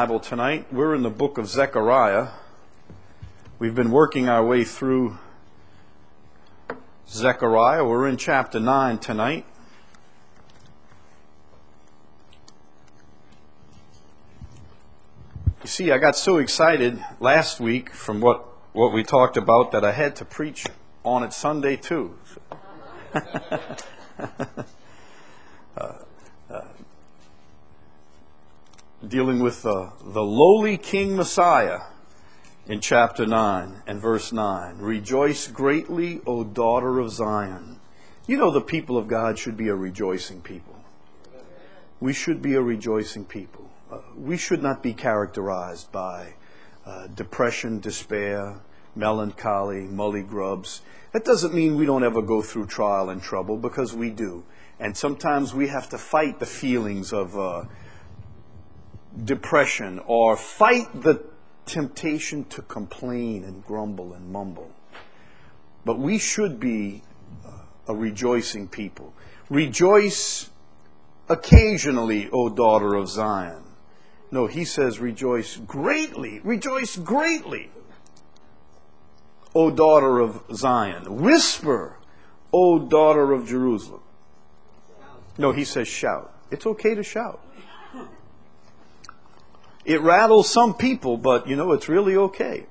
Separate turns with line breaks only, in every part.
Bible tonight. We're in the book of Zechariah. We've been working our way through Zechariah. We're in chapter 9 tonight. You see, I got so excited last week from what we talked about that I had to preach on it Sunday too. Dealing with the lowly King Messiah in chapter 9 and verse 9. Rejoice greatly, O daughter of Zion. You know the people of God should be a rejoicing people. We should be a rejoicing people. We should not be characterized by depression, despair, melancholy, mullygrubs. That doesn't mean we don't ever go through trial and trouble, because we do. And sometimes we have to fight the feelings of depression, or fight the temptation to complain and grumble and mumble. But we should be a rejoicing people. Rejoice occasionally, O daughter of Zion. No, he says rejoice greatly. Rejoice greatly, O daughter of Zion. Whisper, O daughter of Jerusalem. No, he says shout. It's okay to shout. It rattles some people, but it's really okay.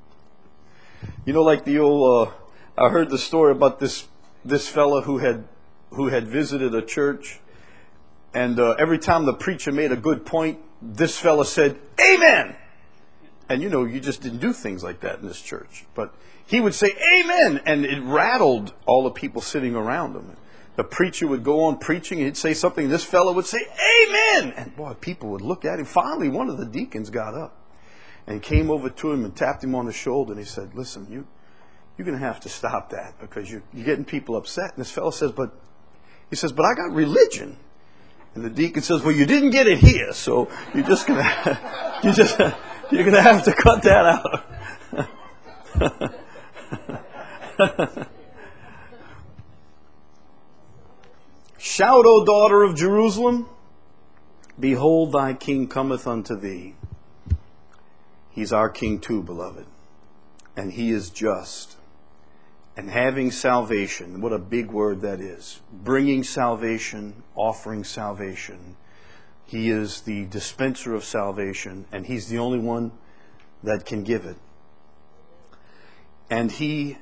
Like the old, I heard the story about this fella who had visited a church, and every time the preacher made a good point, this fella said, "Amen." And you just didn't do things like that in this church. But he would say, "Amen," and it rattled all the people sitting around him. The preacher would go on preaching, and he'd say something, this fellow would say, "Amen!" And boy, people would look at him. Finally, one of the deacons got up and came over to him and tapped him on the shoulder, and he said, "Listen, you're going to have to stop that, because you're getting people upset." And this fellow says, "But I got religion." And the deacon says, "Well, you didn't get it here, so you're just going to you're going to have to cut that out." Shout, O daughter of Jerusalem, behold, thy king cometh unto thee. He's our king too, beloved. And he is just. And having salvation, what a big word that is. Bringing salvation, offering salvation. He is the dispenser of salvation, and he's the only one that can give it. And he,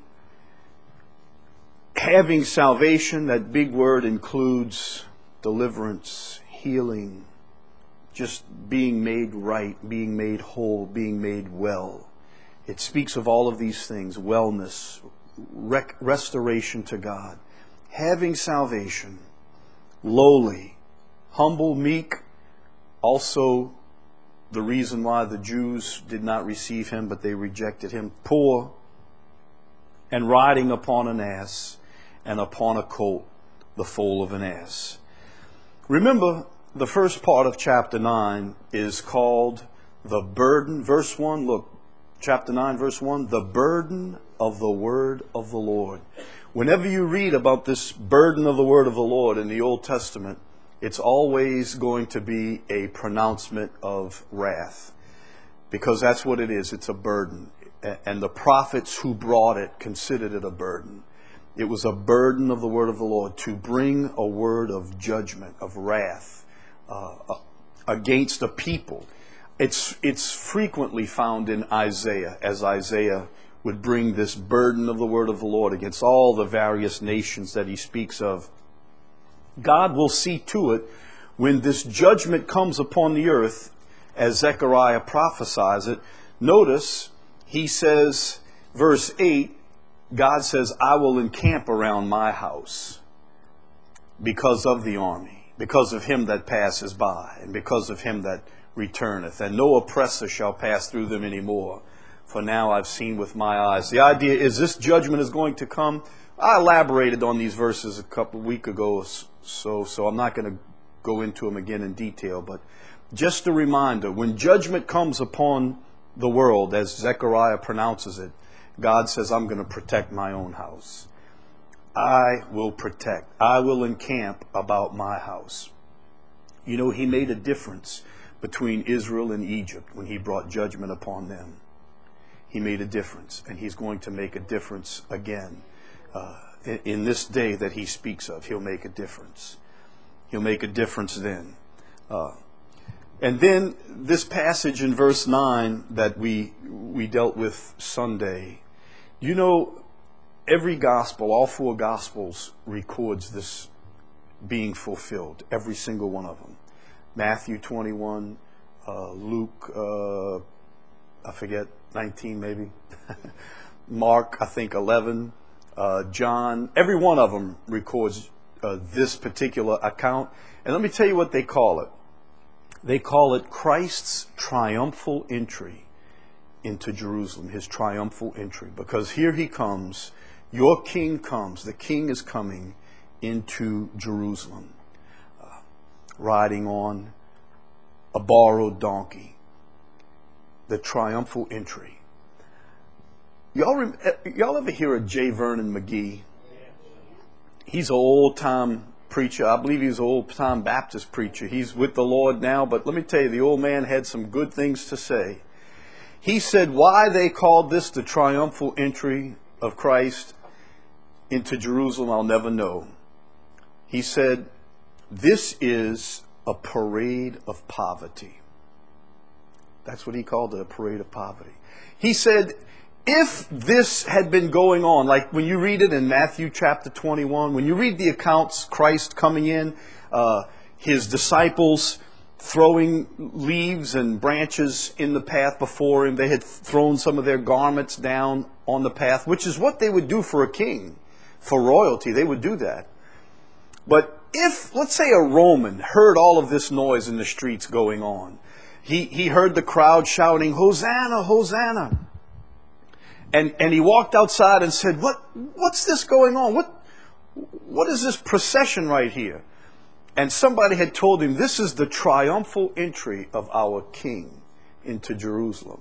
having salvation, that big word includes deliverance, healing, just being made right, being made whole, being made well. It speaks of all of these things: wellness, restoration to God. Having salvation, lowly, humble, meek. Also the reason why the Jews did not receive him, but they rejected him. Poor, and riding upon an ass, and upon a colt, the foal of an ass. Remember, the first part of chapter 9 is called the burden. Verse 1, look, chapter 9, verse 1, the burden of the word of the Lord. Whenever you read about this burden of the word of the Lord in the Old Testament, it's always going to be a pronouncement of wrath, because that's what it is. It's a burden. And the prophets who brought it considered it a burden. It was a burden of the word of the Lord to bring a word of judgment, of wrath, against a people. It's frequently found in Isaiah, as Isaiah would bring this burden of the word of the Lord against all the various nations that he speaks of. God will see to it, when this judgment comes upon the earth, as Zechariah prophesies it. Notice, he says, verse 8, God says, "I will encamp around my house because of the army, because of him that passes by, and because of him that returneth. And no oppressor shall pass through them any more. For now I've seen with my eyes." The idea is this judgment is going to come. I elaborated on these verses a couple of weeks ago, so I'm not going to go into them again in detail. But just a reminder, when judgment comes upon the world, as Zechariah pronounces it, God says, "I'm going to protect my own house. I will protect. I will encamp about my house." He made a difference between Israel and Egypt when he brought judgment upon them. He made a difference, and he's going to make a difference again. In this day that he speaks of, he'll make a difference. He'll make a difference then. And then this passage in verse 9 that we dealt with Sunday, you know, every gospel, all four gospels records this being fulfilled, every single one of them. Matthew 21, Luke, I forget, 19 maybe. Mark, I think 11, John, every one of them records this particular account. And let me tell you what they call it. They call it Christ's triumphal entry into Jerusalem, his triumphal entry. Because here he comes, your king comes, the king is coming into Jerusalem, riding on a borrowed donkey. The triumphal entry. Y'all ever hear of J. Vernon McGee? He's an old-time preacher. I believe he's an old-time Baptist preacher. He's with the Lord now, but let me tell you, the old man had some good things to say. He said why they called this the triumphal entry of Christ into Jerusalem, I'll never know. He said, this is a parade of poverty. That's what he called it, a parade of poverty. He said, if this had been going on, like when you read it in Matthew chapter 21, when you read the accounts, Christ coming in, his disciples throwing leaves and branches in the path before him. They had thrown some of their garments down on the path, which is what they would do for a king, for royalty. They would do that. But if, let's say, a Roman heard all of this noise in the streets going on, he heard the crowd shouting, Hosanna, Hosanna. And he walked outside and said, what's this going on? What is this procession right here? And somebody had told him, this is the triumphal entry of our king into Jerusalem.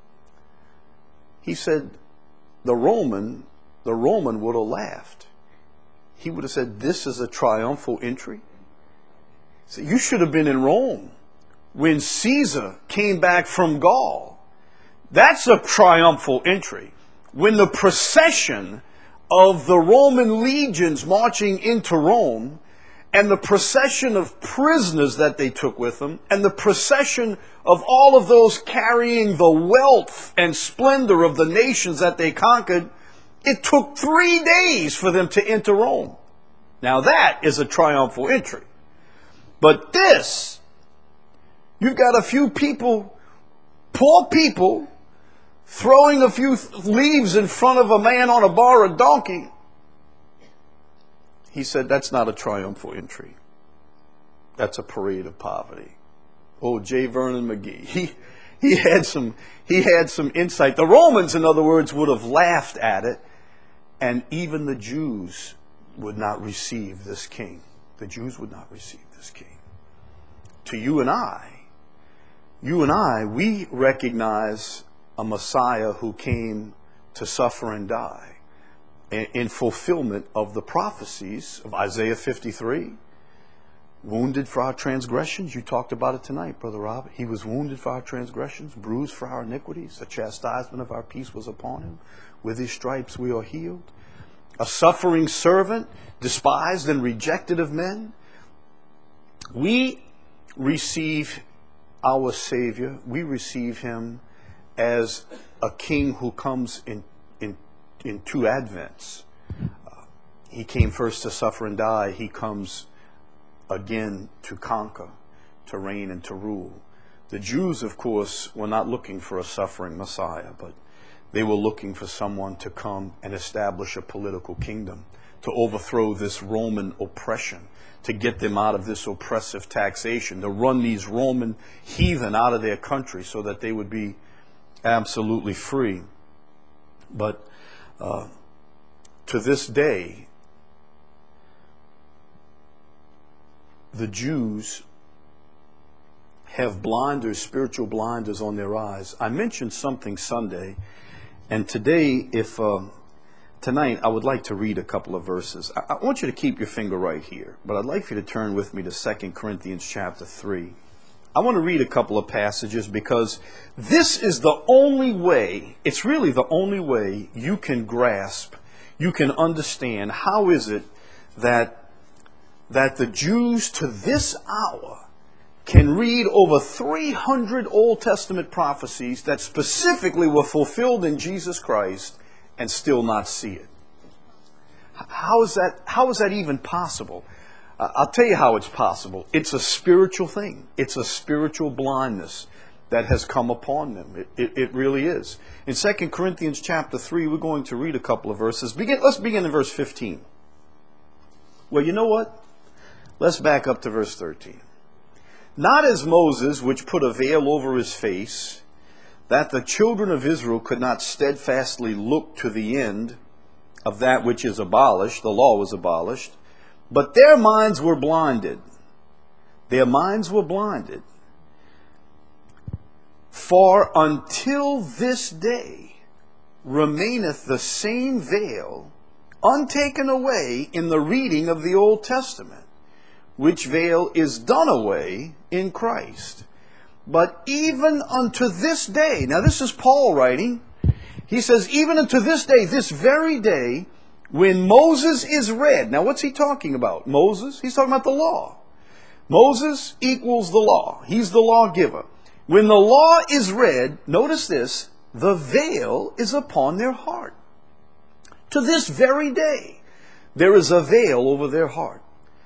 He said, the Roman would have laughed. He would have said, this is a triumphal entry? So you should have been in Rome when Caesar came back from Gaul. That's a triumphal entry. When the procession of the Roman legions marching into Rome, and the procession of prisoners that they took with them, and the procession of all of those carrying the wealth and splendor of the nations that they conquered, it took 3 days for them to enter Rome. Now that is a triumphal entry. But this, you've got a few people, poor people, throwing a few leaves in front of a man on a borrowed donkey. He said, that's not a triumphal entry. That's a parade of poverty. Oh, J. Vernon McGee. He had some insight. The Romans, in other words, would have laughed at it, and even the Jews would not receive this king. The Jews would not receive this king. To you and I, we recognize a Messiah who came to suffer and die in fulfillment of the prophecies of Isaiah 53. Wounded for our transgressions. You talked about it tonight, Brother Robert. He was wounded for our transgressions, bruised for our iniquities. The chastisement of our peace was upon him. With his stripes we are healed. A suffering servant, despised and rejected of men. We receive our Savior. We receive him as a king who comes in two advents. He came first to suffer and die. He comes again to conquer, to reign and to rule. The Jews, of course, were not looking for a suffering Messiah, but they were looking for someone to come and establish a political kingdom, to overthrow this Roman oppression, to get them out of this oppressive taxation, to run these Roman heathen out of their country so that they would be absolutely free. But to this day, the Jews have blinders, spiritual blinders on their eyes. I mentioned something Sunday, and today, tonight, I would like to read a couple of verses. I want you to keep your finger right here, but I'd like for you to turn with me to 2 Corinthians chapter 3. I want to read a couple of passages because this is the only way, it's really the only way you can grasp, you can understand how is it that the Jews to this hour can read over 300 Old Testament prophecies that specifically were fulfilled in Jesus Christ and still not see it. How is that even possible? I'll tell you how it's possible. It's a spiritual thing. It's a spiritual blindness that has come upon them. It really is. In 2 Corinthians chapter 3, we're going to read a couple of verses. Let's begin in verse 15. Well, you know what? Let's back up to verse 13. Not as Moses, which put a veil over his face, that the children of Israel could not steadfastly look to the end of that which is abolished. The law was abolished. But their minds were blinded. Their minds were blinded. For until this day remaineth the same veil untaken away in the reading of the Old Testament, which veil is done away in Christ. But even unto this day, now this is Paul writing, he says, even unto this day, this very day, when Moses is read. Now what's he talking about? Moses? He's talking about the law. Moses equals the law. He's the lawgiver. When the law is read, notice this, the veil is upon their heart. To this very day, there is a veil over their heart.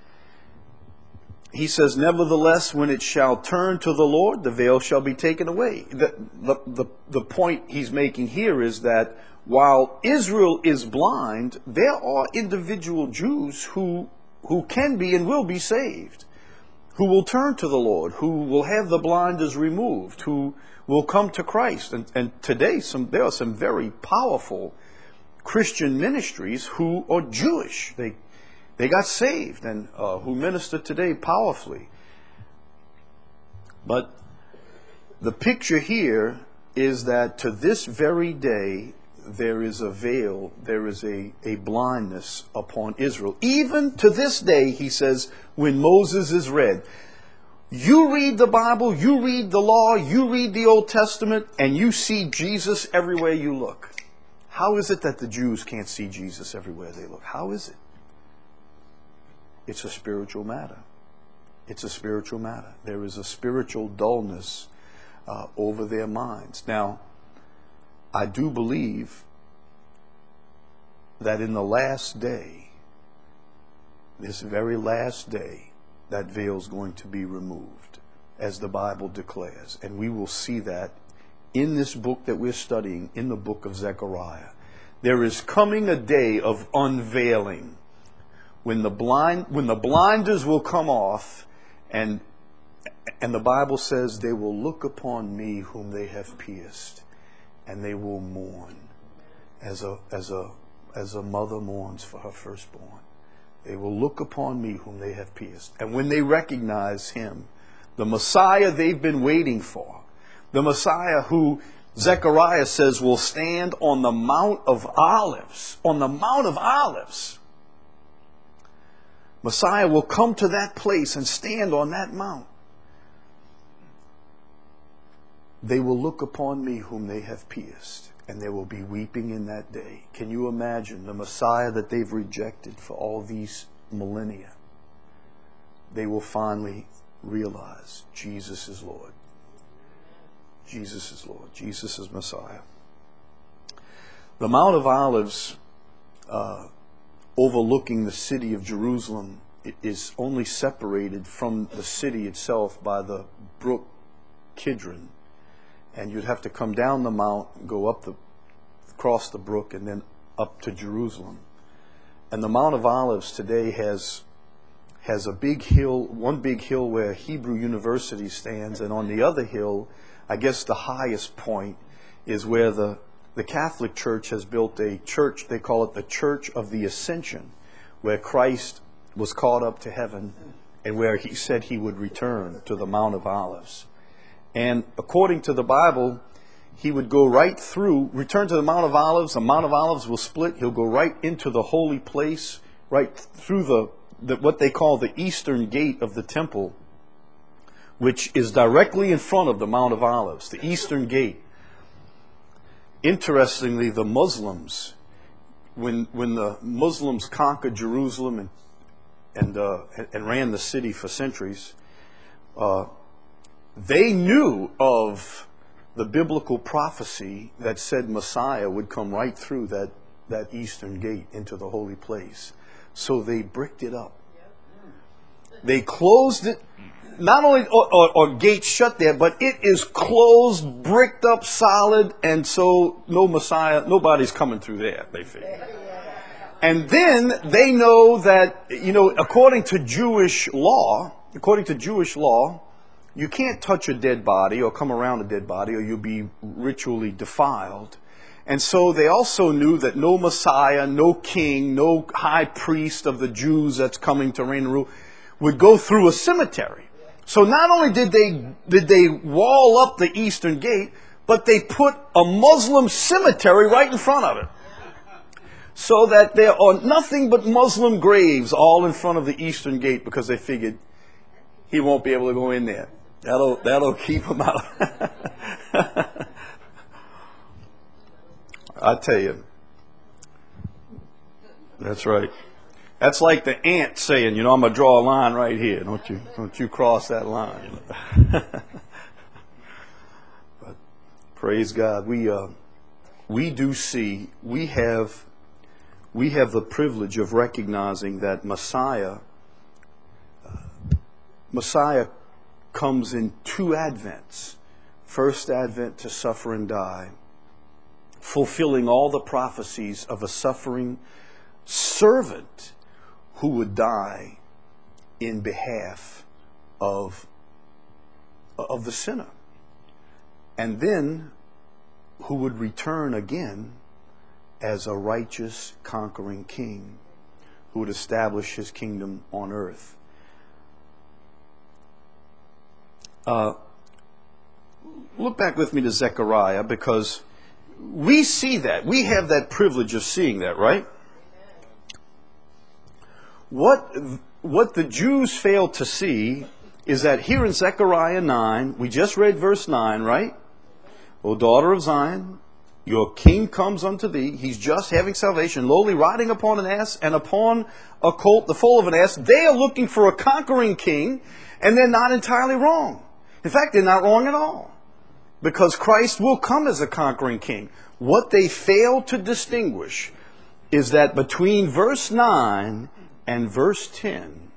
He says, nevertheless, when it shall turn to the Lord, the veil shall be taken away. The point he's making here is that while Israel is blind, there are individual Jews who can be and will be saved, who will turn to the Lord, who will have the blinders removed, who will come to Christ. And today there are some very powerful Christian ministries who are Jewish. They got saved and who minister today powerfully. But the picture here is that to this very day, there is a veil, there is a blindness upon Israel. Even to this day, he says, when Moses is read. You read the Bible, you read the law, you read the Old Testament, and you see Jesus everywhere you look. How is it that the Jews can't see Jesus everywhere they look? How is it? It's a spiritual matter. It's a spiritual matter. There is a spiritual dullness over their minds. Now, I do believe that in the last day, this very last day, that veil is going to be removed, as the Bible declares. And we will see that in this book that we're studying, in the book of Zechariah. There is coming a day of unveiling, when the blinders will come off, and the Bible says they will look upon me whom they have pierced, and they will mourn as a mother mourns for her firstborn. They will look upon me whom they have pierced. And when they recognize him, the Messiah they've been waiting for, the Messiah who Zechariah says will stand on the Mount of Olives, on the Mount of Olives. Messiah will come to that place and stand on that mount. They will look upon me whom they have pierced, and there will be weeping in that day. Can you imagine the Messiah that they've rejected for all these millennia? They will finally realize Jesus is Lord. Jesus is Lord. Jesus is Messiah. The Mount of Olives, overlooking the city of Jerusalem, is only separated from the city itself by the brook Kidron. And you'd have to come down the mount, go across the brook, and then up to Jerusalem. And the Mount of Olives today has a big hill, one big hill where Hebrew University stands, and on the other hill, I guess the highest point is where the Catholic Church has built a church. They call it the Church of the Ascension, where Christ was caught up to heaven and where he said he would return to the Mount of Olives. And according to the Bible, he would go right through, return to the Mount of Olives. The Mount of Olives will split. He'll go right into the holy place, right through the what they call the eastern gate of the temple, which is directly in front of the Mount of Olives, the Eastern Gate. Interestingly, the Muslims, when the Muslims conquered Jerusalem and ran the city for centuries, they knew of the biblical prophecy that said Messiah would come right through that eastern gate into the holy place. So they bricked it up. They closed it. Not only are gates shut there, but it is closed, bricked up, solid, and so no Messiah, nobody's coming through there, they figure. And then they know that, according to Jewish law, you can't touch a dead body or come around a dead body or you'll be ritually defiled. And so they also knew that no Messiah, no king, no high priest of the Jews that's coming to reign and rule would go through a cemetery. So not only did they wall up the eastern gate, but they put a Muslim cemetery right in front of it. So that there are nothing but Muslim graves all in front of the eastern gate because they figured he won't be able to go in there. That'll keep him out. I tell you. That's right. That's like the ant saying, I'm going to draw a line right here. Don't you cross that line. But praise God. We do see, we have the privilege of recognizing that Messiah comes in two advents. First advent to suffer and die, fulfilling all the prophecies of a suffering servant who would die in behalf of the sinner. And then who would return again as a righteous conquering king who would establish his kingdom on earth. Look back with me to Zechariah, because we see that. We have that privilege of seeing that, right? What the Jews failed to see is that here in Zechariah 9, we just read verse 9, right? O daughter of Zion, your king comes unto thee. He's just having salvation, lowly riding upon an ass and upon a colt, the foal of an ass. They are looking for a conquering king, and they're not entirely wrong. In fact, they're not wrong at all, because Christ will come as a conquering king. What they fail to distinguish is that between verse 9 and verse 10,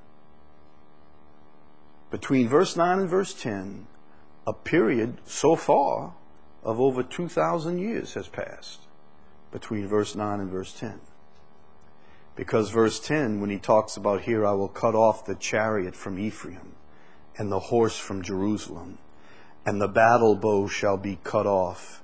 a period so far of over 2,000 years has passed between verse 9 and verse 10. Because verse 10, when he talks about here, I will cut off the chariot from Ephraim and the horse from Jerusalem, and the battle bow shall be cut off.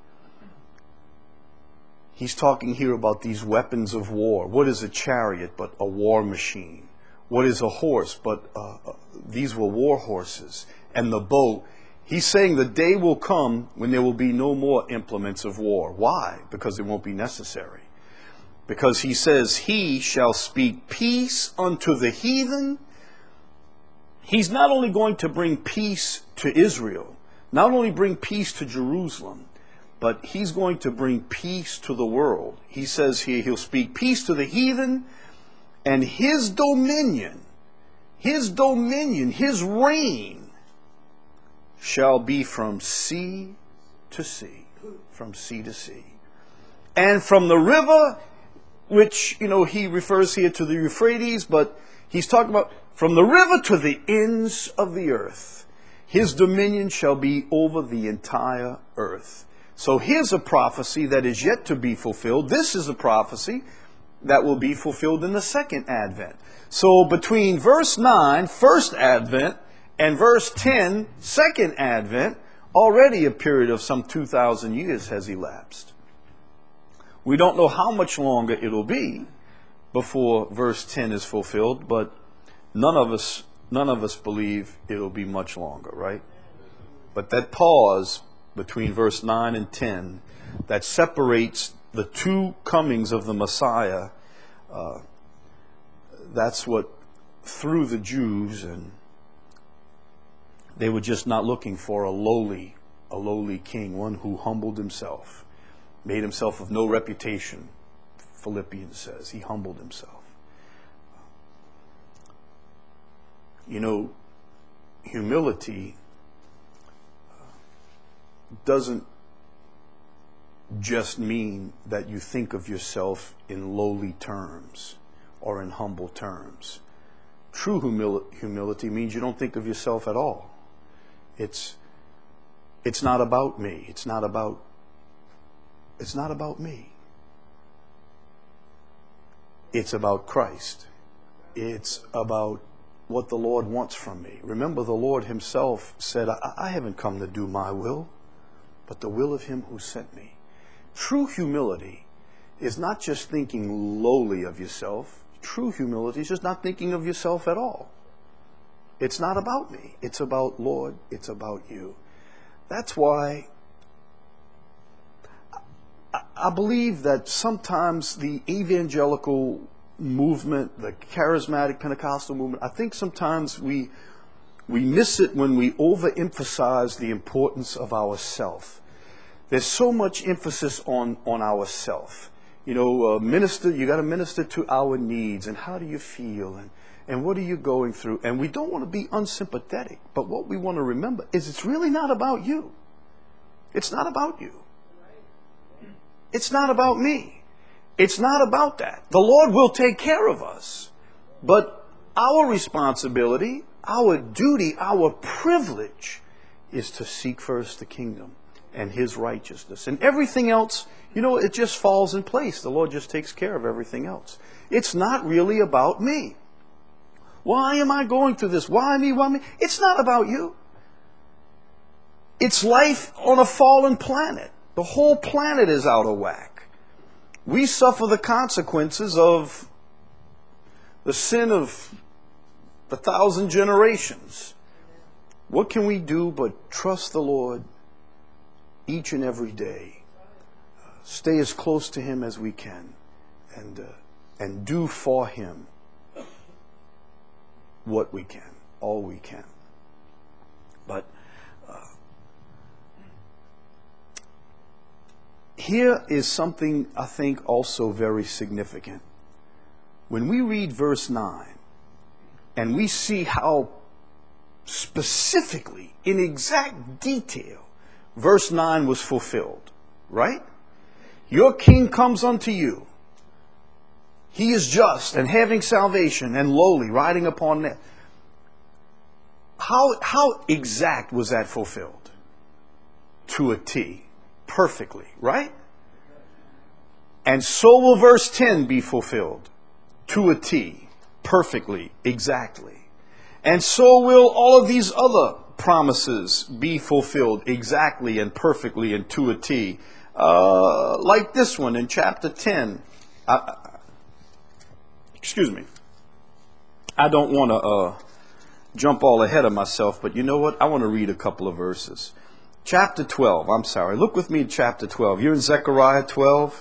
He's talking here about these weapons of war. What is a chariot but a war machine? What is a horse but these were war horses? And the bow. He's saying the day will come when there will be no more implements of war. Why? Because it won't be necessary. Because he says, he shall speak peace unto the heathen. He's not only going to bring peace to Israel, not only bring peace to Jerusalem, but he's going to bring peace to the world. He says here, he'll speak peace to the heathen, and his dominion, his reign shall be from sea to sea, from sea to sea. And from the river, which, he refers here to the Euphrates, but he's talking about from the river to the ends of the earth. His dominion shall be over the entire earth. So here's a prophecy that is yet to be fulfilled. This is a prophecy that will be fulfilled in the second advent. So between verse 9, first advent, and verse 10, second advent, already a period of some 2,000 years has elapsed. We don't know how much longer it'll be before verse 10 is fulfilled, but none of us believe it'll be much longer, right? But that pause between verse 9 and 10 that separates the two comings of the Messiah, that's what threw the Jews and They were just not looking for a lowly king, one who humbled himself, made himself of no reputation. Philippians says he humbled himself. You know, humility doesn't just mean that you think of yourself in lowly terms or in humble terms. True humility means you don't think of yourself at all. It's not about me. It's not about me. It's about Christ. It's about what the Lord wants from me. Remember, the Lord himself said, I haven't come to do my will, but the will of him who sent me. True humility is not just thinking lowly of yourself. True humility is just not thinking of yourself at all. It's not about me. It's about Lord. It's about you. That's why I believe that sometimes the evangelical movement, the charismatic Pentecostal movement, I think sometimes we miss it when we overemphasize the importance of ourself. There's so much emphasis on ourself. You know, you got to minister to our needs, and how do you feel, and what are you going through? And we don't want to be unsympathetic, but what we want to remember is it's really not about you. It's not about you. It's not about me. It's not about that. The Lord will take care of us. But our responsibility, our duty, our privilege is to seek first the kingdom and his righteousness. And everything else, you know, it just falls in place. The Lord just takes care of everything else. It's not really about me. Why am I going through this? Why me? Why me? It's not about you. It's life on a fallen planet. The whole planet is out of whack. We suffer the consequences of the sin of 1,000 generations. What can we do but trust the Lord each and every day? Stay as close to him as we can, and do for him what we can, all we can. But here is something I think also very significant. When we read verse 9 and we see how specifically, in exact detail, verse 9 was fulfilled, right? Your king comes unto you. He is just and having salvation and lowly, riding upon that. How exact was that fulfilled? To a T. Perfectly, right? And so will verse 10 be fulfilled. To a T. Perfectly, exactly. And so will all of these other promises be fulfilled exactly and perfectly and to a T. Like this one in chapter 10. Excuse me. I don't want to jump all ahead of myself, but you know what? I want to read a couple of verses. Chapter 12. I'm sorry. Look with me at chapter 12. You're in Zechariah 12.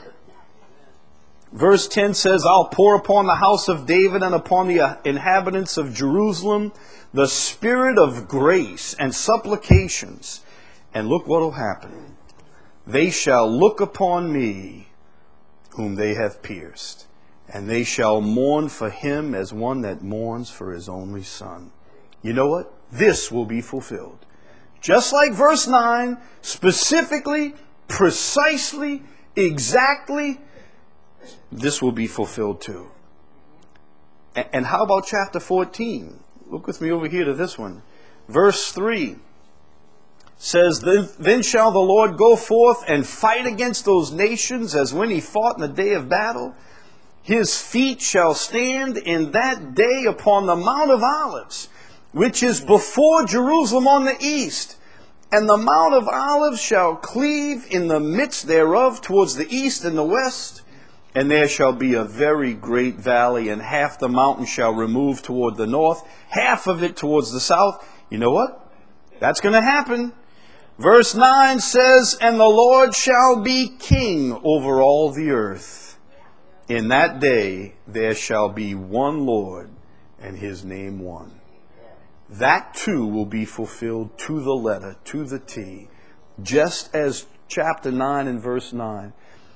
Verse 10 says, I'll pour upon the house of David and upon the inhabitants of Jerusalem the spirit of grace and supplications. And look what will happen. They shall look upon me whom they have pierced, and they shall mourn for him as one that mourns for his only son. You know what? This will be fulfilled. Just like verse 9, specifically, precisely, exactly, this will be fulfilled too. And how about chapter 14? Look with me over here to this one. Verse 3 says, Then shall the Lord go forth and fight against those nations as when he fought in the day of battle. His feet shall stand in that day upon the Mount of Olives, which is before Jerusalem on the east. And the Mount of Olives shall cleave in the midst thereof towards the east and the west. And there shall be a very great valley, and half the mountain shall remove toward the north, half of it towards the south. You know what? That's going to happen. Verse 9 says, And the Lord shall be king over all the earth. In that day there shall be one Lord, and his name one. that too will be fulfilled to the letter, to the T, just as chapter 9 and verse 9.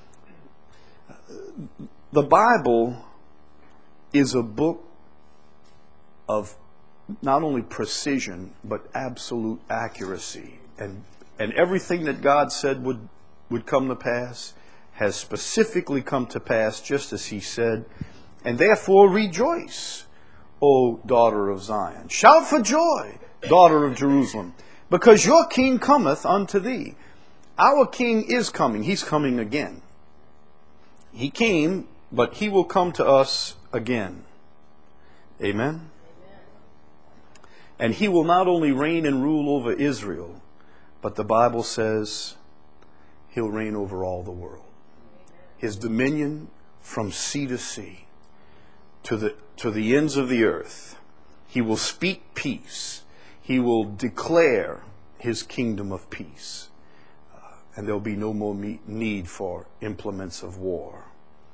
The Bible is a book of not only precision, but absolute accuracy. And everything that God said would come to pass has specifically come to pass just as he said. And therefore rejoice, O daughter of Zion. Shout for joy, daughter of Jerusalem, because your king cometh unto thee. Our king is coming. He's coming again. He came, but he will come to us again. Amen? And he will not only reign and rule over Israel, but the Bible says he'll reign over all the world. His dominion from sea to sea, to the ends of the earth. He will speak peace. He will declare his kingdom of peace. And there'll be no more need for implements of war.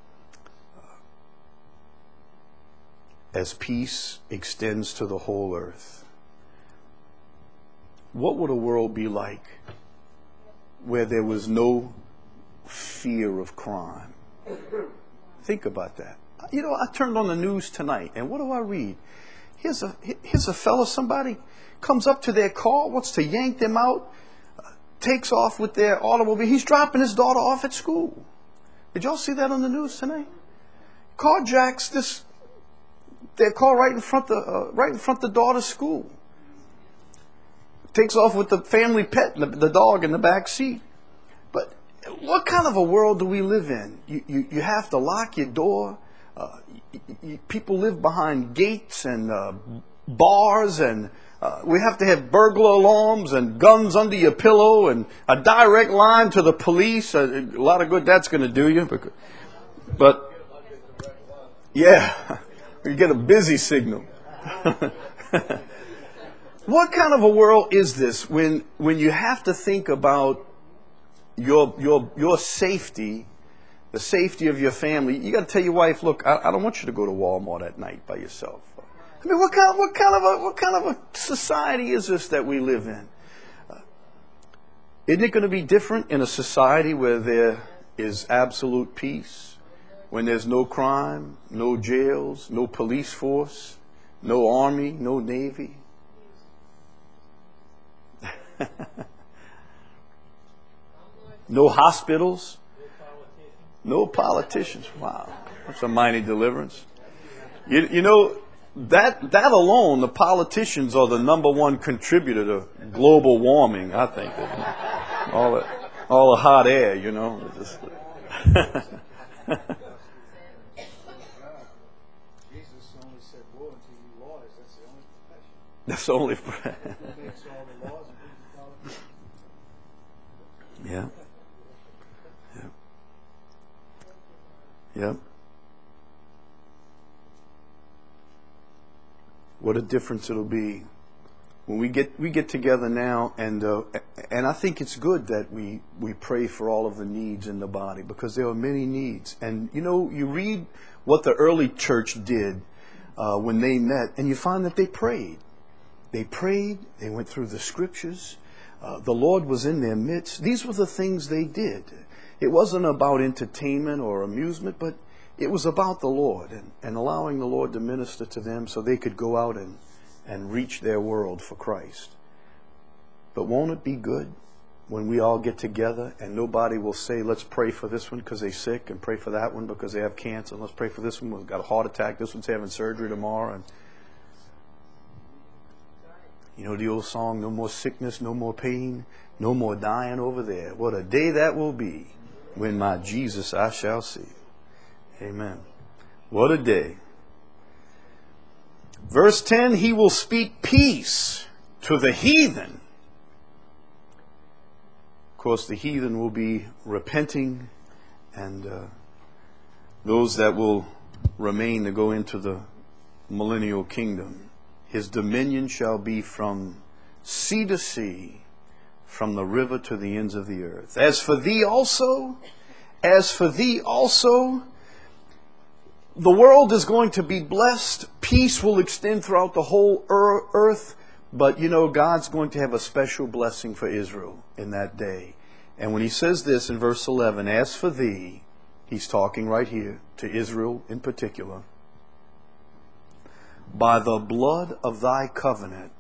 As peace extends to the whole earth. What would a world be like where there was no fear of crime? Think about that. You know, I turned on the news tonight, and what do I read? Here's a fellow, somebody comes up to their car, wants to yank them out, takes off with their automobile. He's dropping his daughter off at school. Did y'all see that on the news tonight? Carjacks their car right in front the daughter's school. Takes off with the family pet, the dog in the back seat. But what kind of a world do we live in? You have to lock your door. People live behind gates and bars, and we have to have burglar alarms and guns under your pillow and a direct line to the police. A lot of good that's going to do you. But yeah, you get a busy signal. What kind of a world is this when you have to think about your safety, the safety of your family? You got to tell your wife, look, I don't want you to go to Walmart at night by yourself. I mean, what kind of a society is this that we live in? Isn't it going to be different in a society where there is absolute peace, when there's no crime, no jails, no police force, no army, no navy? No hospitals, no politicians. Wow, that's a mighty deliverance. You know, that alone, the politicians are the number one contributor to global warming, I think. All the hot air, you know.
Jesus only said woe unto you lawyers. That's the only profession.
That's the only.
Who makes all the laws and who's the politician?
Yeah. Yep. What a difference it'll be when we get together now, and I think it's good that we pray for all of the needs in the body, because there are many needs. And you know, you read what the early church did when they met, and you find that they prayed. They prayed. They went through the scriptures. The Lord was in their midst. These were the things they did. It wasn't about entertainment or amusement, but it was about the Lord and allowing the Lord to minister to them so they could go out and reach their world for Christ. But won't it be good when we all get together and nobody will say, let's pray for this one because they're sick, and pray for that one because they have cancer, and let's pray for this one who's got a heart attack, this one's having surgery tomorrow. And you know the old song, no more sickness, no more pain, no more dying over there. What a day that will be when my Jesus I shall see. Amen. What a day. Verse 10, he will speak peace to the heathen. Of course, the heathen will be repenting, and those that will remain to go into the millennial kingdom. His dominion shall be from sea to sea, from the river to the ends of the earth. As for thee also, the world is going to be blessed. Peace will extend throughout the whole earth. But you know, God's going to have a special blessing for Israel in that day. And when he says this in verse 11, as for thee, he's talking right here to Israel in particular. By the blood of thy covenant,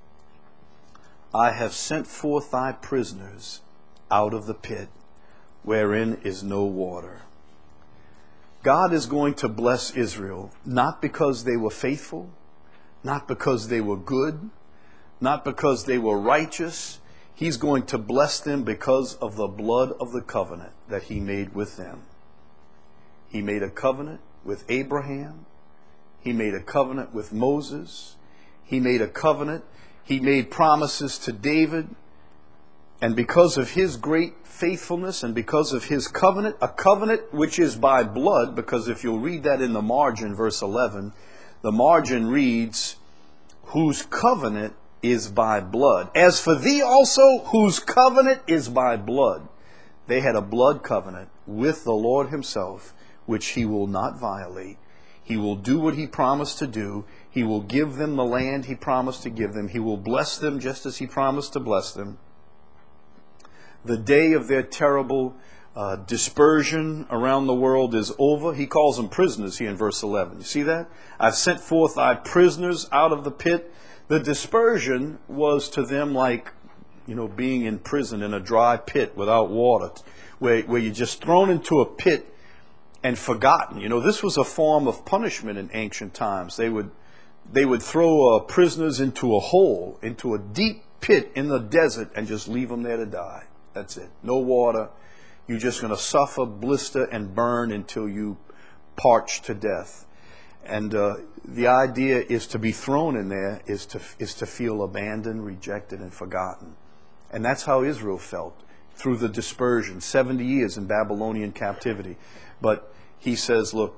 I have sent forth thy prisoners out of the pit, wherein is no water. God is going to bless Israel, not because they were faithful, not because they were good, not because they were righteous. He's going to bless them because of the blood of the covenant that he made with them. He made a covenant with Abraham. He made a covenant with Moses. He made a covenant. He made promises to David. And because of his great faithfulness and because of his covenant, a covenant which is by blood, because if you'll read that in the margin, verse 11, the margin reads, whose covenant is by blood. As for thee also, whose covenant is by blood. They had a blood covenant with the Lord himself, which he will not violate. He will do what he promised to do. He will give them the land he promised to give them. He will bless them just as he promised to bless them. The day of their terrible dispersion around the world is over. He calls them prisoners here in verse 11. You see that? I've sent forth thy prisoners out of the pit. The dispersion was to them like, being in prison in a dry pit without water, where you're just thrown into a pit and forgotten. This was a form of punishment in ancient times. They would throw prisoners into a hole, into a deep pit in the desert, and just leave them there to die. That's it. No water. You're just going to suffer, blister, and burn until you parch to death. And the idea is to be thrown in there is to feel abandoned, rejected, and forgotten. And that's how Israel felt through the dispersion, 70 years in Babylonian captivity. But he says, look,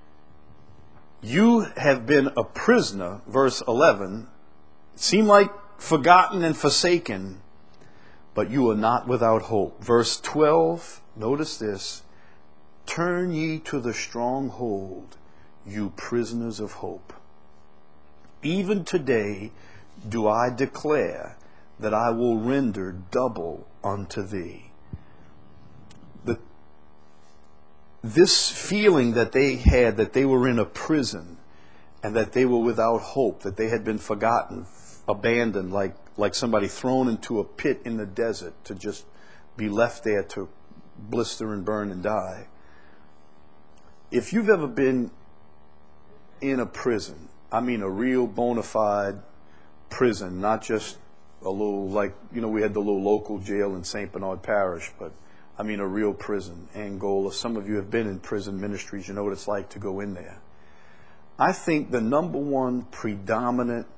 you have been a prisoner, verse 11, seem like forgotten and forsaken, but you are not without hope. Verse 12, notice this, turn ye to the stronghold, you prisoners of hope. Even today do I declare that I will render double unto thee. This feeling that they had, that they were in a prison and that they were without hope, that they had been forgotten, abandoned, like somebody thrown into a pit in the desert to just be left there to blister and burn and die. If you've ever been in a prison, I mean a real bona fide prison, not just a little, we had the little local jail in St. Bernard Parish, but I mean a real prison, Angola. Some of you have been in prison ministries. You know what it's like to go in there. I think the number one predominant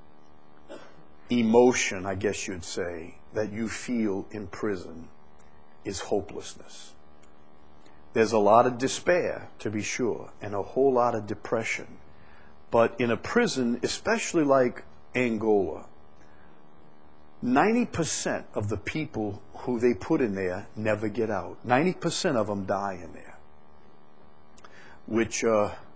emotion, I guess you'd say, that you feel in prison is hopelessness. There's a lot of despair, to be sure, and a whole lot of depression. But in a prison, especially like Angola, 90% of the people who they put in there never get out. 90% of them die in there. Which,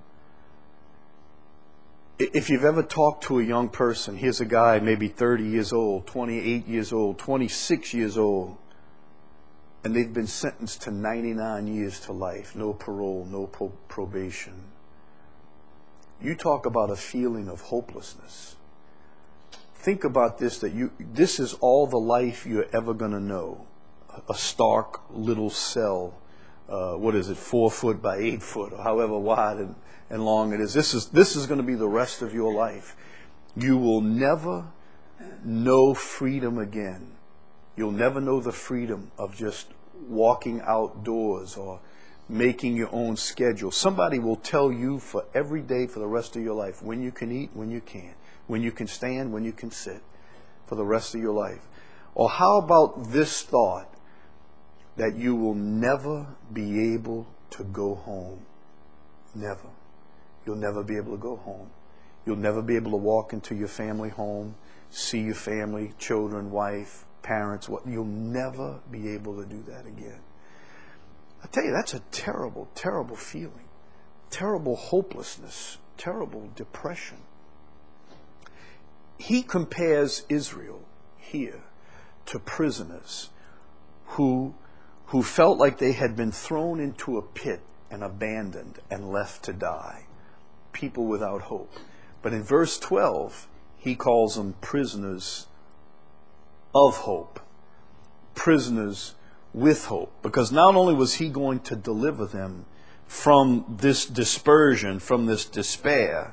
if you've ever talked to a young person, here's a guy maybe 30 years old, 28 years old, 26 years old, and they've been sentenced to 99 years to life, no parole, no probation. You talk about a feeling of hopelessness. Think about this, this is all the life you're ever going to know. A stark little cell, 4 foot by 8 foot, or however wide and long it is. This is going to be the rest of your life. You will never know freedom again. You'll never know the freedom of just walking outdoors or making your own schedule. Somebody will tell you for every day for the rest of your life when you can eat, when you can't, when you can stand, when you can sit, for the rest of your life. Or how about this thought, that you will never be able to go home? Never. You'll never be able to go home. You'll never be able to walk into your family home, see your family, children, wife, parents. You'll never be able to do that again. I tell you, that's a terrible, terrible feeling. Terrible hopelessness, terrible depression. he compares Israel here to prisoners who felt like they had been thrown into a pit and abandoned and left to die. People without hope. But in verse 12, he calls them prisoners of hope. Prisoners with hope. Because not only was he going to deliver them from this dispersion, from this despair,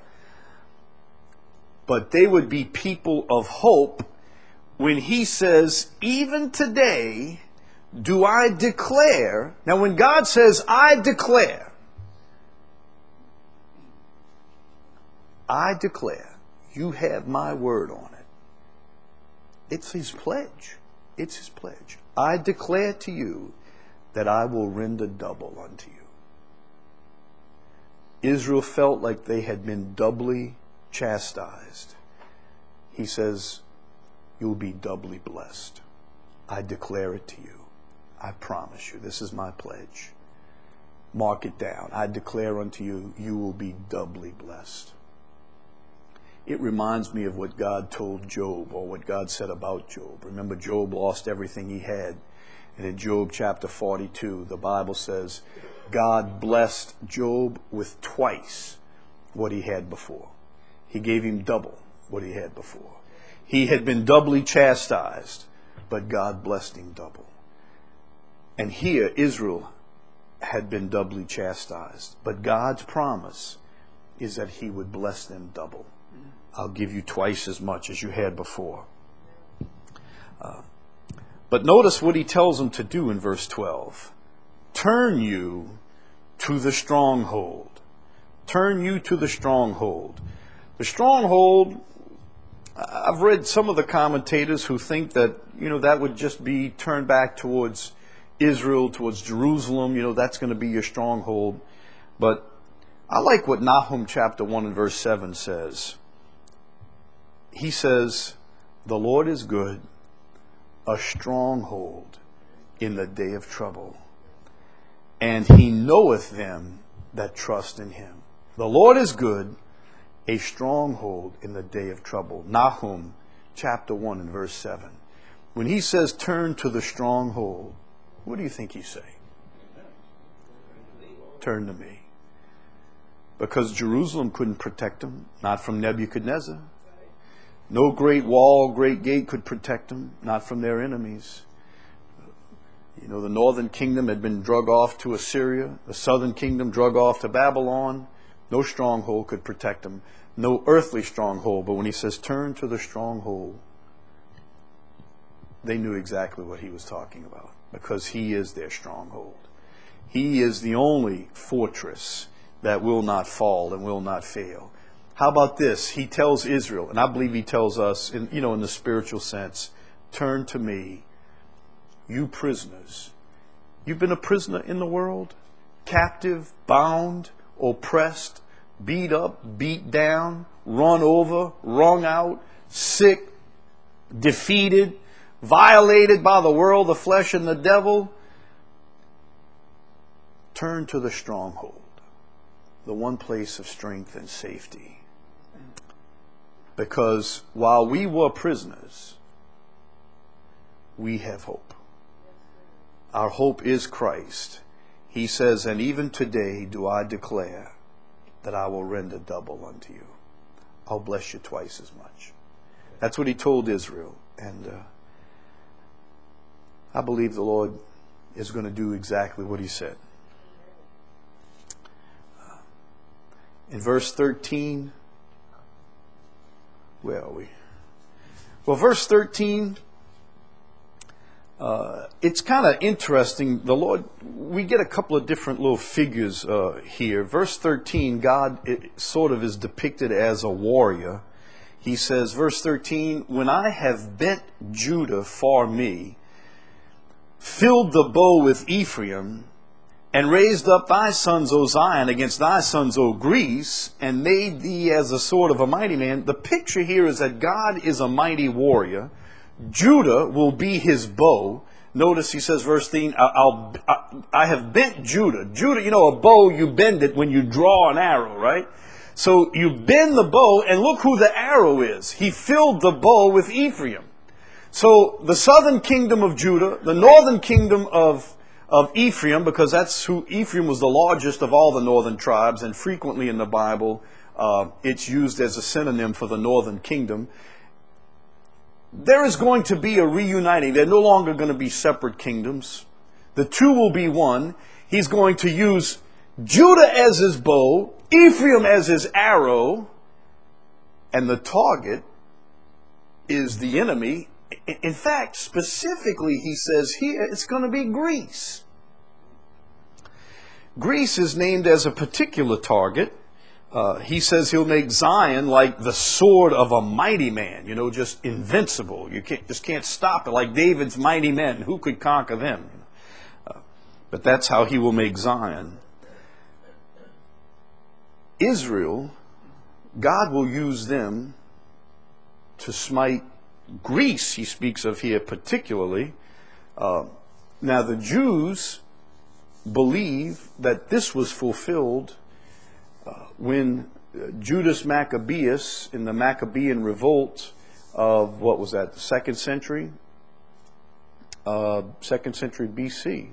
but they would be people of hope when he says, even today do I declare. Now when God says, I declare, you have my word on it. It's his pledge. It's his pledge. I declare to you that I will render double unto you. Israel felt like they had been doubly chastised. He says, you'll be doubly blessed. I declare it to you. I promise you. This is my pledge. Mark it down. I declare unto you, you will be doubly blessed. It reminds me of what God told Job, or what God said about Job. Remember, Job lost everything he had. And in Job chapter 42, the Bible says, God blessed Job with twice what he had before. He gave him double what he had before. He had been doubly chastised, but God blessed him double. And here, Israel had been doubly chastised. But God's promise is that he would bless them double. I'll give you twice as much as you had before. But notice what he tells them to do in verse 12. Turn you to the stronghold. Turn you to the stronghold. The stronghold, I've read some of the commentators who think that, that would just be turned back towards Israel, towards Jerusalem. That's going to be your stronghold. But I like what Nahum chapter 1 and verse 7 says. He says, the Lord is good, a stronghold in the day of trouble, and he knoweth them that trust in him. The Lord is good, a stronghold in the day of trouble. Nahum chapter 1 and verse 7. When he says turn to the stronghold, what do you think he's saying? Turn to me. Because Jerusalem couldn't protect them, not from Nebuchadnezzar. No great wall, great gate could protect them, not from their enemies. The northern kingdom had been drug off to Assyria. The southern kingdom drug off to Babylon. No stronghold could protect them. No earthly stronghold. But when he says turn to the stronghold, they knew exactly what he was talking about, because he is their stronghold. He is the only fortress that will not fall and will not fail. How about this? He tells Israel, and I believe he tells us, in the spiritual sense, turn to me, you prisoners. You've been a prisoner in the world, captive, bound, oppressed, beat up, beat down, run over, wrung out, sick, defeated, violated by the world, the flesh, and the devil. Turn to the stronghold, the one place of strength and safety. Because while we were prisoners, we have hope. Our hope is Christ. He says, and even today do I declare that I will render double unto you. I'll bless you twice as much. That's what he told Israel. And I believe the Lord is going to do exactly what he said. In verse 13, where are we? Well, verse 13, it's kind of interesting. The Lord, we get a couple of different little figures here. Verse 13, God sort of is depicted as a warrior. He says, verse 13, when I have bent Judah for me, filled the bow with Ephraim, and raised up thy sons, O Zion, against thy sons, O Greece, and made thee as a sword of a mighty man. The picture here is that God is a mighty warrior. Judah will be his bow. Notice he says, verse 13, I have bent Judah. Judah, a bow, you bend it when you draw an arrow, right? So you bend the bow, and look who the arrow is. He filled the bow with Ephraim. So the southern kingdom of Judah, the northern kingdom of Ephraim, because that's who Ephraim was the largest of all the northern tribes, and frequently in the Bible it's used as a synonym for the northern kingdom. There is going to be a reuniting. They're no longer going to be separate kingdoms. The two will be one. He's going to use Judah as his bow, Ephraim as his arrow, and the target is the enemy. In fact, specifically, he says here, it's going to be Greece. Greece is named as a particular target. He says he'll make Zion like the sword of a mighty man, just invincible. You can't stop it, like David's mighty men. Who could conquer them? But that's how he will make Zion. Israel, God will use them to smite Greece, he speaks of here particularly. Now the Jews believe that this was fulfilled when Judas Maccabeus, in the Maccabean revolt of, what was that, the 2nd century? 2nd century BC,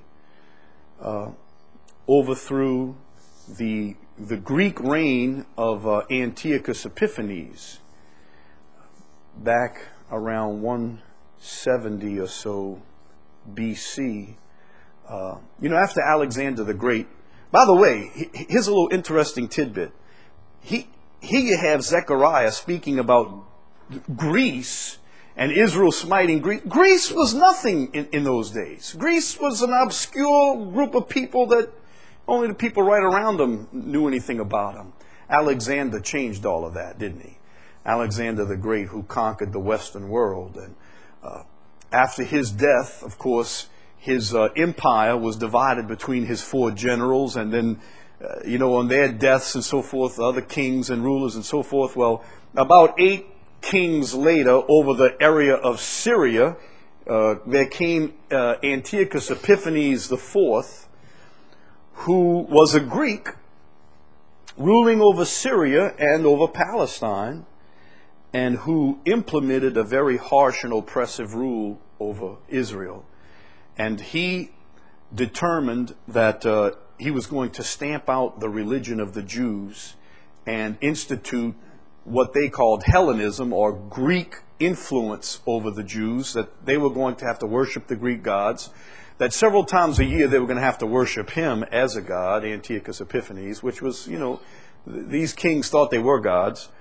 overthrew the Greek reign of Antiochus Epiphanes back around 170 or so BC. After Alexander the Great. By the way, here's a little interesting tidbit. Here you have Zechariah speaking about Greece and Israel smiting Greece. Greece was nothing in those days. Greece was an obscure group of people that only the people right around them knew anything about them. Alexander changed all of that, didn't he? Alexander the Great, who conquered the Western world. And after his death, of course, his empire was divided between his 4 generals, and then, on their deaths and so forth, other kings and rulers and so forth. Well, about 8 kings later, over the area of Syria, there came Antiochus Epiphanes IV, who was a Greek, ruling over Syria and over Palestine, and who implemented a very harsh and oppressive rule over Israel. And he determined that he was going to stamp out the religion of the Jews and institute what they called Hellenism, or Greek influence over the Jews, that they were going to have to worship the Greek gods, that several times a year they were going to have to worship him as a god, Antiochus Epiphanes, which was, these kings thought they were gods.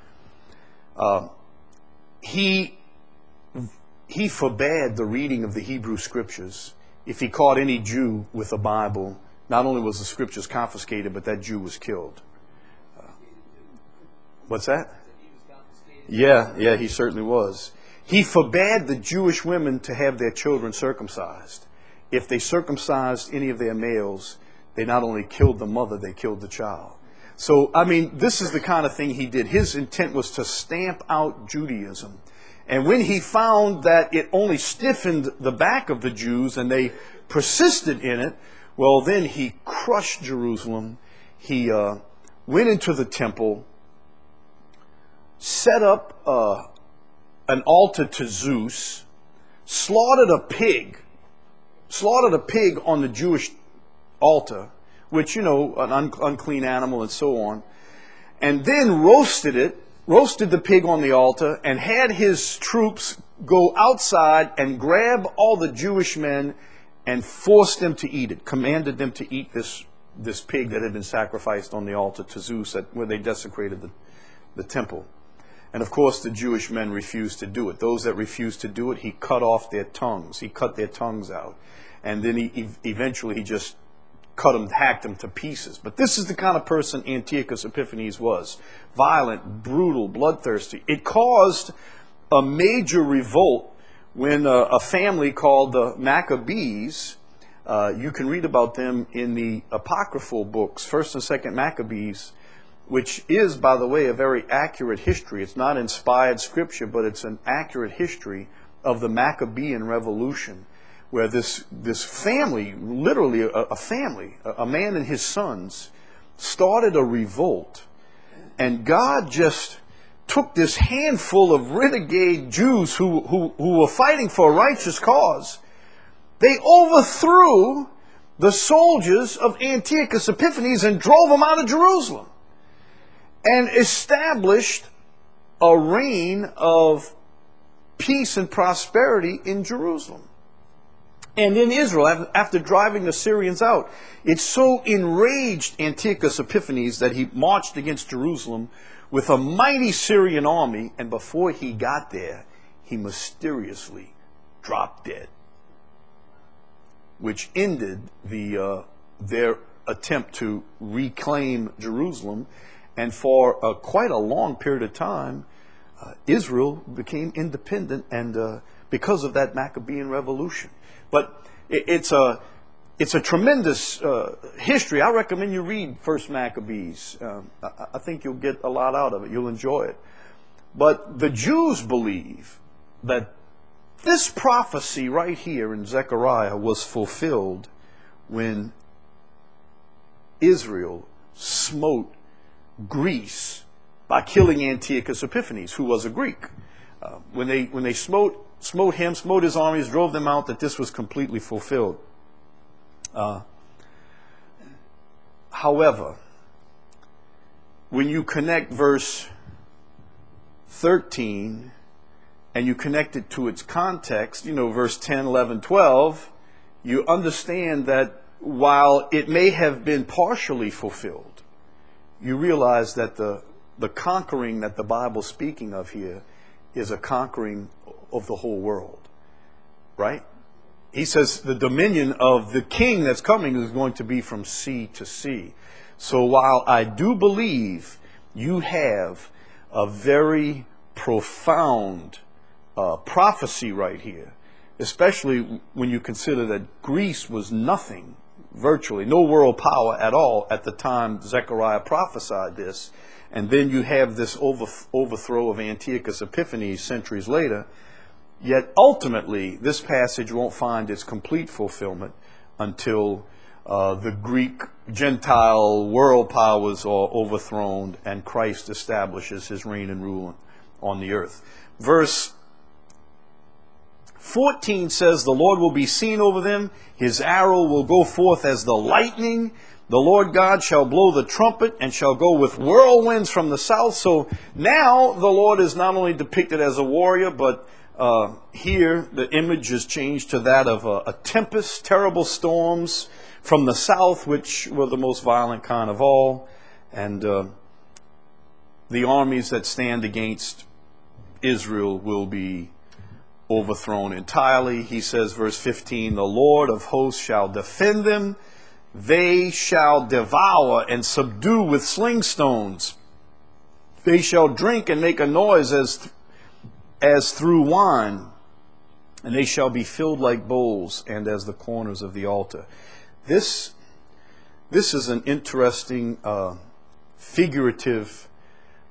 He forbade the reading of the Hebrew Scriptures. If he caught any Jew with a Bible, not only was the Scriptures confiscated, but that Jew was killed. What's that? Yeah, he certainly was. He forbade the Jewish women to have their children circumcised. If they circumcised any of their males, they not only killed the mother, they killed the child. So, this is the kind of thing he did. His intent was to stamp out Judaism. And when he found that it only stiffened the back of the Jews and they persisted in it, well, then he crushed Jerusalem. He went into the temple, set up an altar to Zeus, slaughtered a pig on the Jewish altar, which, an unclean animal and so on, and then roasted the pig on the altar, and had his troops go outside and grab all the Jewish men and force them to eat it, commanded them to eat this pig that had been sacrificed on the altar to Zeus where they desecrated the temple. And of course the Jewish men refused to do it. Those that refused to do it, he cut off their tongues. He cut their tongues out. And then eventually he just hacked them to pieces. But this is the kind of person Antiochus Epiphanes was. Violent, brutal, bloodthirsty. It caused a major revolt when a family called the Maccabees, you can read about them in the apocryphal books, 1st and 2nd Maccabees, which is, by the way, a very accurate history. It's not inspired scripture, but it's an accurate history of the Maccabean Revolution, where this family, literally a family, a man and his sons, started a revolt And God just took this handful of renegade Jews who were fighting for a righteous cause. They overthrew the soldiers of Antiochus Epiphanes and drove them out of Jerusalem and established a reign of peace and prosperity in Jerusalem. And in Israel, after driving the Syrians out, it so enraged Antiochus Epiphanes that he marched against Jerusalem with a mighty Syrian army, and before he got there, he mysteriously dropped dead, which ended their attempt to reclaim Jerusalem. And for quite a long period of time, Israel became independent, and because of that Maccabean revolution. But it's a tremendous history. I recommend you read First Maccabees. I think you'll get a lot out of it. You'll enjoy it. But the Jews believe that this prophecy right here in Zechariah was fulfilled when Israel smote Greece by killing Antiochus Epiphanes, who was a Greek. When they smote him, smote his armies, drove them out, that this was completely fulfilled. However, when you connect verse 13 and you connect it to its context, verse 10, 11, 12, you understand that while it may have been partially fulfilled, you realize that the conquering that the Bible's speaking of here is a conquering of the whole world, right? He says the dominion of the king that's coming is going to be from sea to sea. So while I do believe you have a very profound prophecy right here, especially when you consider that Greece was nothing, virtually no world power at all at the time Zechariah prophesied this, and then you have this overthrow of Antiochus Epiphanes centuries later. Yet ultimately, this passage won't find its complete fulfillment until the Greek Gentile world powers are overthrown and Christ establishes his reign and rule on the earth. Verse 14 says, the Lord will be seen over them. His arrow will go forth as the lightning. The Lord God shall blow the trumpet and shall go with whirlwinds from the south. So now the Lord is not only depicted as a warrior, but here the image is changed to that of a tempest, terrible storms from the south, which were the most violent kind of all. And the armies that stand against Israel will be overthrown entirely. He says, verse 15, the Lord of hosts shall defend them. They shall devour and subdue with sling stones. They shall drink and make a noise as through wine, and they shall be filled like bowls and as the corners of the altar. This is an interesting figurative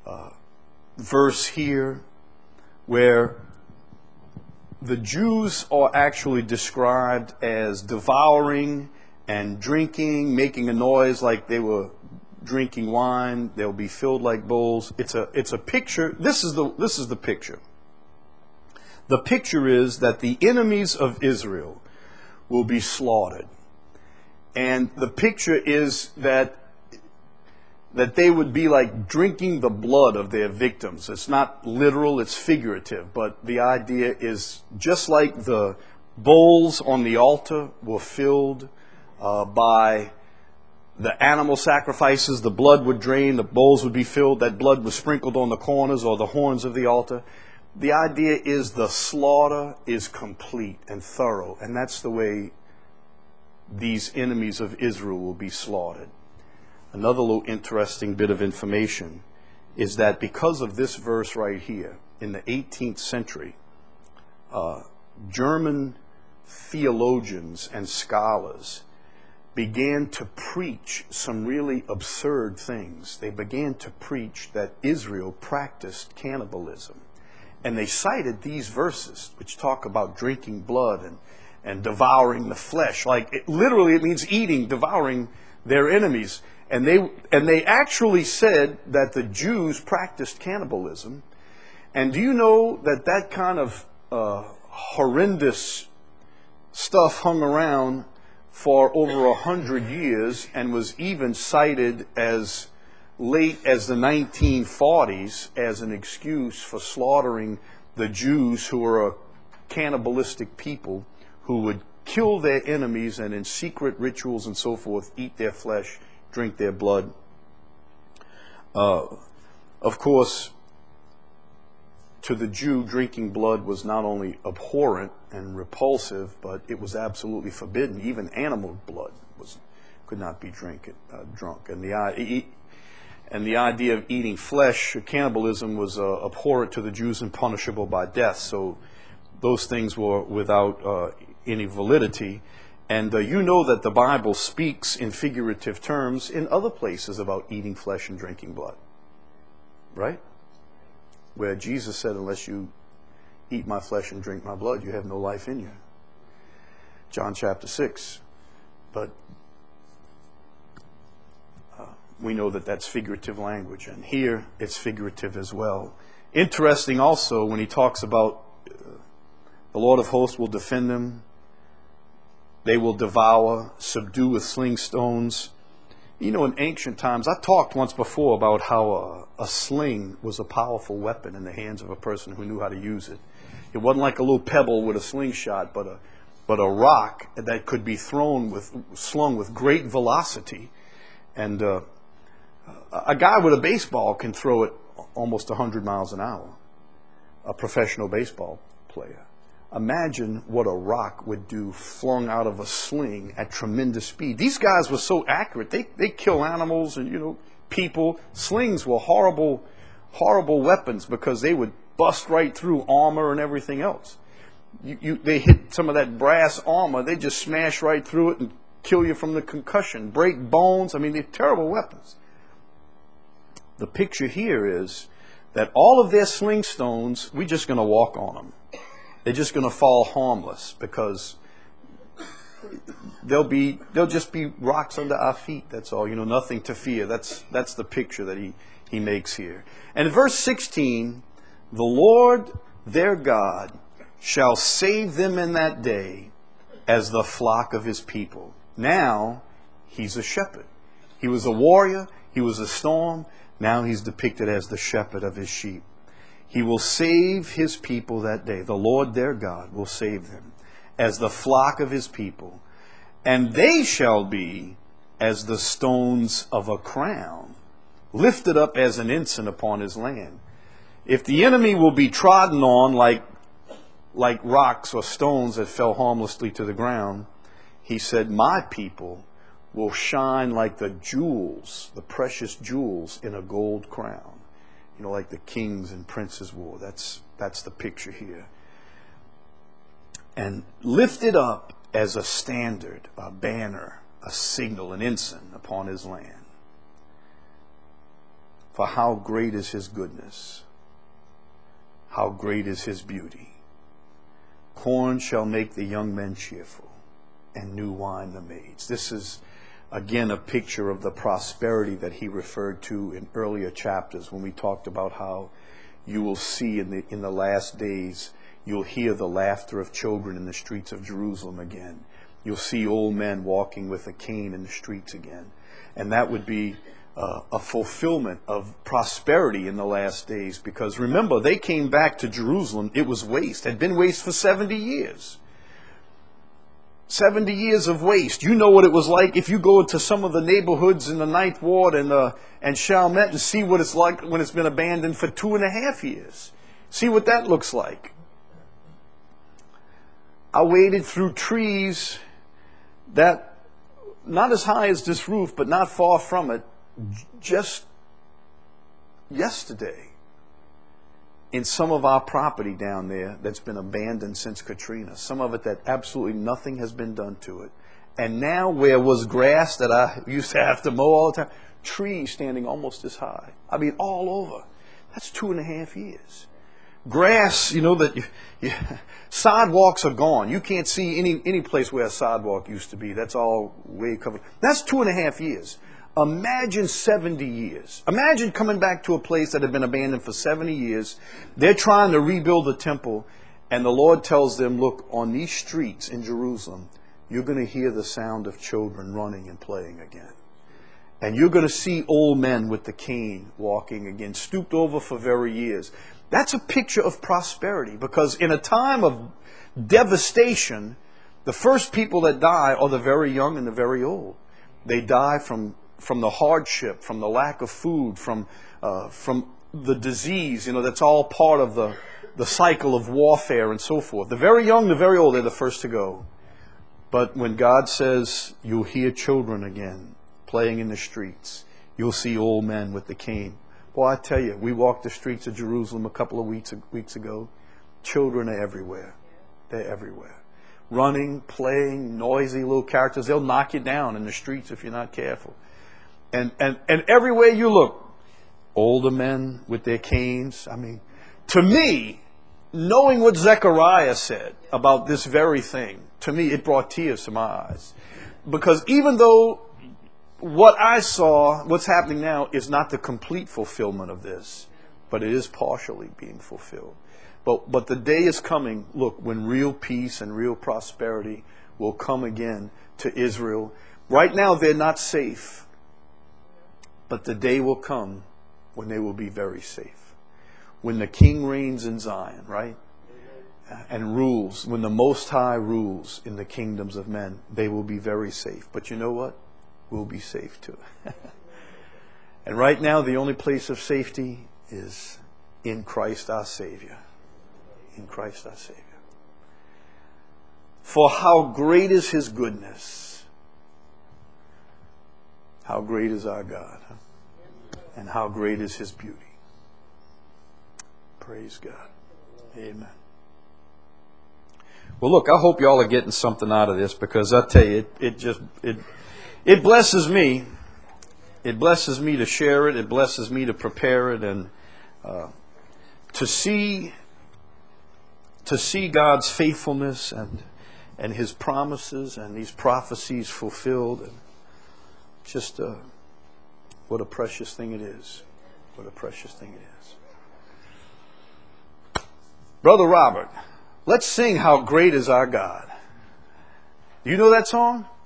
verse here where the Jews are actually described as devouring and drinking, making a noise like they were drinking wine. They'll be filled like bowls. It's a picture. This is the picture. The picture is that the enemies of Israel will be slaughtered. And the picture is that they would be like drinking the blood of their victims. It's not literal, it's figurative. But the idea is just like the bowls on the altar were filled by the animal sacrifices, the blood would drain, the bowls would be filled, that blood was sprinkled on the corners or the horns of the altar. The idea is the slaughter is complete and thorough, and that's the way these enemies of Israel will be slaughtered. Another little interesting bit of information is that because of this verse right here, in the 18th century, German theologians and scholars began to preach some really absurd things. They began to preach that Israel practiced cannibalism. And they cited these verses, which talk about drinking blood and devouring the flesh. Like, literally, it means eating, devouring their enemies. And they actually said that the Jews practiced cannibalism. And do you know that that kind of horrendous stuff hung around for over 100 years and was even cited as late as the 1940s as an excuse for slaughtering the Jews, who were a cannibalistic people who would kill their enemies and in secret rituals and so forth eat their flesh, drink their blood. Of course, to the Jew, drinking blood was not only abhorrent and repulsive, but it was absolutely forbidden. Even animal blood could not be drunk. And the idea of eating flesh, cannibalism, was abhorrent to the Jews and punishable by death. So those things were without any validity. And you know that the Bible speaks in figurative terms in other places about eating flesh and drinking blood. Right? Where Jesus said, unless you eat my flesh and drink my blood, you have no life in you. John chapter 6. But we know that that's figurative language, and here it's figurative as well. Interesting also when he talks about the Lord of hosts will defend them, they will devour, subdue with sling stones. You know, in ancient times, I talked once before about how a sling was a powerful weapon in the hands of a person who knew how to use it. It wasn't like a little pebble with a slingshot, but a rock that could be slung with great velocity. And a guy with a baseball can throw it almost 100 miles an hour, a professional baseball player. Imagine what a rock would do flung out of a sling at tremendous speed. These guys were so accurate. They kill animals and, people. Slings were horrible, horrible weapons because they would bust right through armor and everything else. They hit some of that brass armor. They just smash right through it and kill you from the concussion, break bones. I mean, they're terrible weapons. The picture here is that all of their sling stones, we're just going to walk on them. They're just going to fall harmless because they'll just be rocks under our feet. That's all. Nothing to fear. That's the picture that he makes here. And in verse 16, the Lord their God shall save them in that day as the flock of his people. Now he's a shepherd. He was a warrior. He was a storm. Now he's depicted as the shepherd of his sheep. He will save his people that day. The Lord their God will save them as the flock of his people. And they shall be as the stones of a crown, lifted up as an ensign upon his land. If the enemy will be trodden on like rocks or stones that fell harmlessly to the ground, he said, my people will shine like the jewels, the precious jewels in a gold crown. Like the kings and princes wore. That's the picture here. And lifted up as a standard, a banner, a signal, an ensign upon his land. For how great is his goodness, how great is his beauty. Corn shall make the young men cheerful, and new wine the maids. This is again a picture of the prosperity that he referred to in earlier chapters when we talked about how you will see in the last days, you'll hear the laughter of children in the streets of Jerusalem again. You'll see old men walking with a cane in the streets again. And that would be a fulfillment of prosperity in the last days, because remember, they came back to Jerusalem. It was waste, had been waste for 70 years. 70 years of waste. You know what it was like if you go into some of the neighborhoods in the Ninth Ward and Chalmette and see what it's like when it's been abandoned for 2.5 years. See what that looks like. I waded through trees that, not as high as this roof, but not far from it, just yesterday. In some of our property down there that's been abandoned since Katrina. Some of it that absolutely nothing has been done to it. And now where was grass that I used to have to mow all the time, trees standing almost as high. I mean, all over. That's 2.5 years. Grass, sidewalks are gone. You can't see any place where a sidewalk used to be. That's all way covered. That's 2.5 years. Imagine 70 years. Imagine coming back to a place that had been abandoned for 70 years. They're trying to rebuild the temple, and the Lord tells them, look, on these streets in Jerusalem, you're going to hear the sound of children running and playing again. And you're going to see old men with the cane walking again, stooped over for very years. That's a picture of prosperity, because in a time of devastation, the first people that die are the very young and the very old. They die from the hardship, from the lack of food, from the disease. That's all part of the cycle of warfare and so forth. The very young, the very old, they're the first to go. But when God says you'll hear children again playing in the streets, you'll see old men with the cane. Well, I tell you, we walked the streets of Jerusalem a couple of weeks ago. Children are everywhere. They're everywhere. Running, playing, noisy little characters. They'll knock you down in the streets if you're not careful. And everywhere you look, older men with their canes. I mean, to me, knowing what Zechariah said about this very thing, to me, it brought tears to my eyes. Because even though what I saw, what's happening now, is not the complete fulfillment of this, but it is partially being fulfilled. But the day is coming, look, when real peace and real prosperity will come again to Israel. Right now, they're not safe. But the day will come when they will be very safe. When the King reigns in Zion, right? And rules, when the Most High rules in the kingdoms of men, they will be very safe. But you know what? We'll be safe too. And right now, the only place of safety is in Christ our Savior. In Christ our Savior. For how great is His goodness. How great is our God. Huh? And how great is His beauty. Praise God. Amen. Well, look, I hope y'all are getting something out of this, because I tell you, it blesses me. It blesses me to share it. It blesses me to prepare it, and to see God's faithfulness and His promises and these prophecies fulfilled. And just what a precious thing it is. What a precious thing it is. Brother Robert, let's sing How Great Is Our God. Do you know that song?